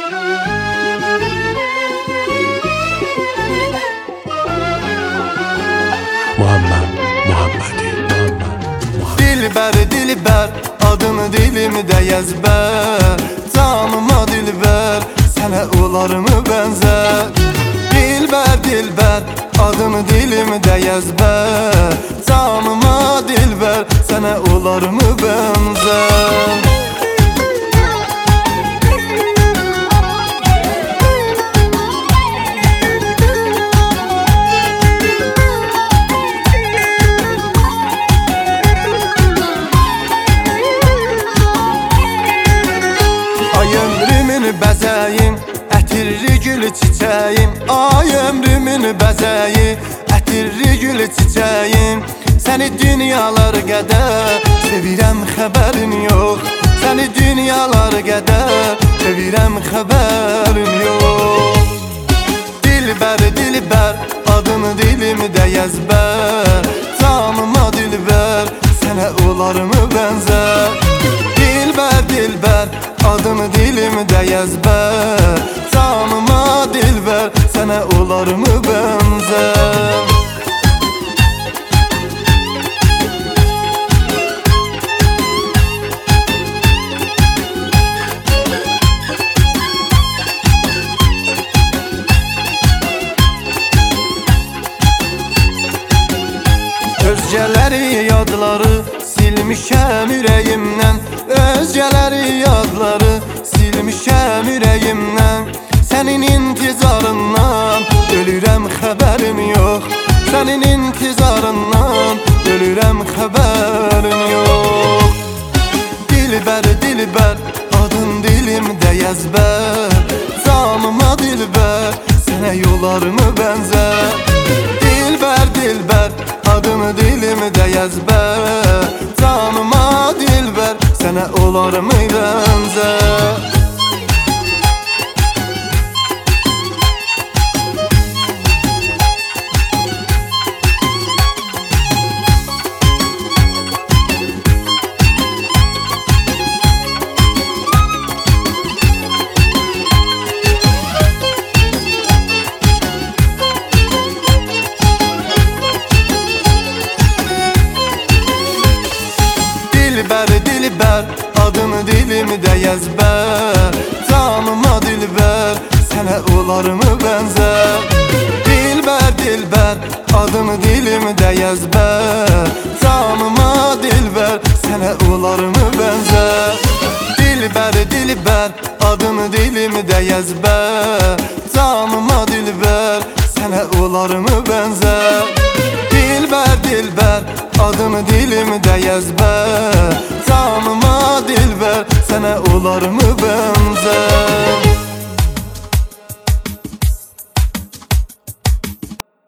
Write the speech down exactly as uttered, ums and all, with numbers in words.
Muhammed, Muhammedi, Muhammed, Muhammed. Dilber, dilber, adını dilimde ezber. Canıma dilber, sana olarımı benzer. Dilber, dilber, adını dilimde ezber. Canıma dilber, sana olarımı benzer. Bəzəyim, ətirli gül çiçəyim. Ay ömrümün bəzəyi, ətirli gül çiçəyim. Səni dünyalar qədər sevirəm, xəbərin yox. Səni dünyalar qədər sevirəm, xəbərin yox. Dilbər, dilbər, adını dilimdə ezber. Canıma dilbər, sənə olarımı bənzər. Dilbər, dilbər, adını dilimdə ezber. Canıma dilber, sana olarımı benzer. Özgələri yadları silmişəm ürəyimdən. Özgələri yadları silmişəm ürəyimdən. Sənin intizarından ölürəm, xəbərim yox. Sənin intizarından ölürəm, xəbərim yox. Dilbər, dilbər, adın dilimdə ezber. Canıma dilbər, sənə yollarımı bənzər. Dilbər, dilbər, adını dilimdə ezber. Canıma dilbər, sənə olarımı bənzər. Dilber, dilber, adını dilimdə ezber. Canıma dilber, sənə olarımı bənzər. Dilber, dilber, adını dilimdə ezber. Canıma dilber, sənə olarımı bənzər. Dilber, dilber, adını dilimdə ezber. Canıma dilber, sənə olarımı bənzər. Dilber, dilber, adını dilimdə ezber. Canıma dilber, sənə olarımı bənzər.